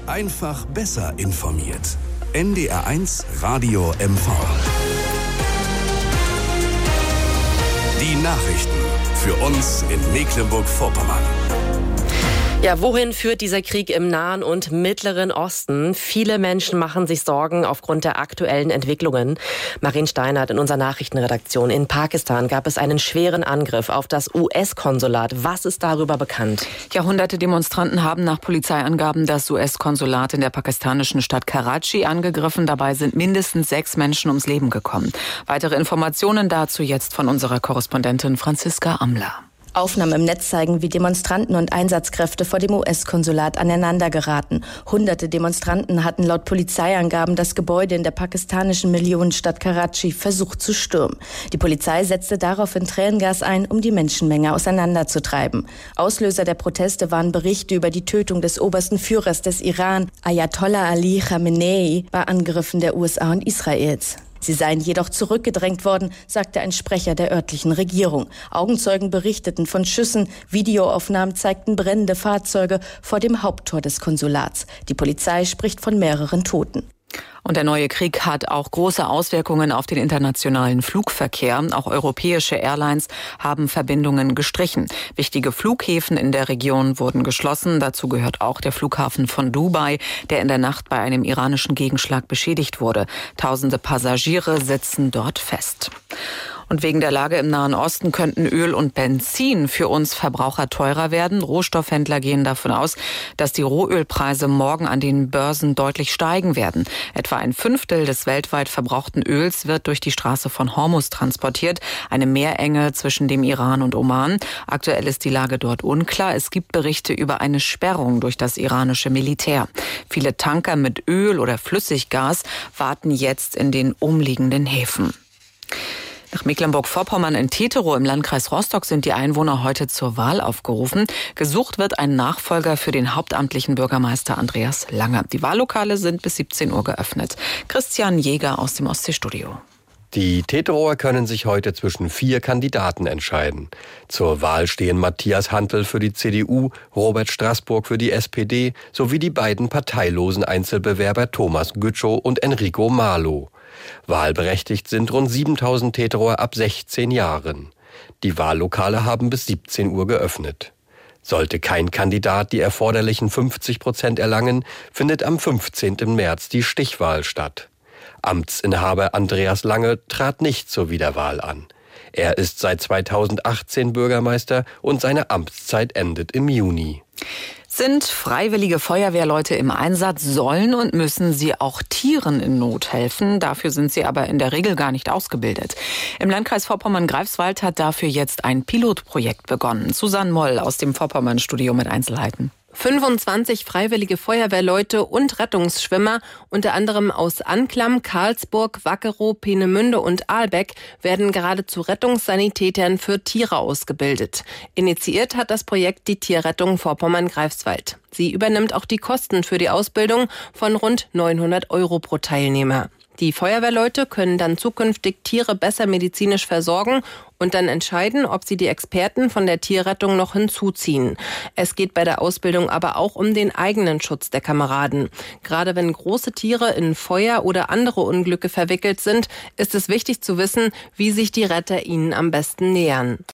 Einfach besser informiert. NDR1 Radio MV. Die Nachrichten für uns in Mecklenburg-Vorpommern. Ja, wohin führt dieser Krieg im Nahen und Mittleren Osten? Viele Menschen machen sich Sorgen aufgrund der aktuellen Entwicklungen. Marin Steinert in unserer Nachrichtenredaktion. In Pakistan gab es einen schweren Angriff auf das US-Konsulat. Was ist darüber bekannt? Ja, hunderte Demonstranten haben nach Polizeiangaben das US-Konsulat in der pakistanischen Stadt Karachi angegriffen. Dabei sind mindestens 6 Menschen ums Leben gekommen. Weitere Informationen dazu jetzt von unserer Korrespondentin Franziska Amler. Aufnahmen im Netz zeigen, wie Demonstranten und Einsatzkräfte vor dem US-Konsulat aneinander geraten. Hunderte Demonstranten hatten laut Polizeiangaben das Gebäude in der pakistanischen Millionenstadt Karachi versucht zu stürmen. Die Polizei setzte daraufhin Tränengas ein, um die Menschenmenge auseinanderzutreiben. Auslöser der Proteste waren Berichte über die Tötung des obersten Führers des Iran, Ayatollah Ali Khamenei, bei Angriffen der USA und Israels. Sie seien jedoch zurückgedrängt worden, sagte ein Sprecher der örtlichen Regierung. Augenzeugen berichteten von Schüssen, Videoaufnahmen zeigten brennende Fahrzeuge vor dem Haupttor des Konsulats. Die Polizei spricht von mehreren Toten. Und der neue Krieg hat auch große Auswirkungen auf den internationalen Flugverkehr. Auch europäische Airlines haben Verbindungen gestrichen. Wichtige Flughäfen in der Region wurden geschlossen. Dazu gehört auch der Flughafen von Dubai, der in der Nacht bei einem iranischen Gegenschlag beschädigt wurde. Tausende Passagiere sitzen dort fest. Und wegen der Lage im Nahen Osten könnten Öl und Benzin für uns Verbraucher teurer werden. Rohstoffhändler gehen davon aus, dass die Rohölpreise morgen an den Börsen deutlich steigen werden. Etwa ein Fünftel des weltweit verbrauchten Öls wird durch die Straße von Hormuz transportiert, eine Meerenge zwischen dem Iran und Oman. Aktuell ist die Lage dort unklar. Es gibt Berichte über eine Sperrung durch das iranische Militär. Viele Tanker mit Öl oder Flüssiggas warten jetzt in den umliegenden Häfen. Nach Mecklenburg-Vorpommern in Teterow im Landkreis Rostock sind die Einwohner heute zur Wahl aufgerufen. Gesucht wird ein Nachfolger für den hauptamtlichen Bürgermeister Andreas Lange. Die Wahllokale sind bis 17 Uhr geöffnet. Christian Jäger aus dem Ostseestudio. Die Teterower können sich heute zwischen 4 Kandidaten entscheiden. Zur Wahl stehen Matthias Hantl für die CDU, Robert Straßburg für die SPD sowie die beiden parteilosen Einzelbewerber Thomas Gütschow und Enrico Marlow. Wahlberechtigt sind rund 7.000 Teterower ab 16 Jahren. Die Wahllokale haben bis 17 Uhr geöffnet. Sollte kein Kandidat die erforderlichen 50% erlangen, findet am 15. März die Stichwahl statt. Amtsinhaber Andreas Lange trat nicht zur Wiederwahl an. Er ist seit 2018 Bürgermeister und seine Amtszeit endet im Juni. Sind freiwillige Feuerwehrleute im Einsatz, sollen und müssen sie auch Tieren in Not helfen. Dafür sind sie aber in der Regel gar nicht ausgebildet. Im Landkreis Vorpommern-Greifswald hat dafür jetzt ein Pilotprojekt begonnen. Susanne Moll aus dem Vorpommern-Studio mit Einzelheiten. 25 freiwillige Feuerwehrleute und Rettungsschwimmer, unter anderem aus Anklam, Karlsburg, Wackerow, Peenemünde und Ahlbeck, werden gerade zu Rettungssanitätern für Tiere ausgebildet. Initiiert hat das Projekt die Tierrettung Vorpommern-Greifswald. Sie übernimmt auch die Kosten für die Ausbildung von rund 900 € pro Teilnehmer. Die Feuerwehrleute können dann zukünftig Tiere besser medizinisch versorgen und dann entscheiden, ob sie die Experten von der Tierrettung noch hinzuziehen. Es geht bei der Ausbildung aber auch um den eigenen Schutz der Kameraden. Gerade wenn große Tiere in Feuer oder andere Unglücke verwickelt sind, ist es wichtig zu wissen, wie sich die Retter ihnen am besten nähern.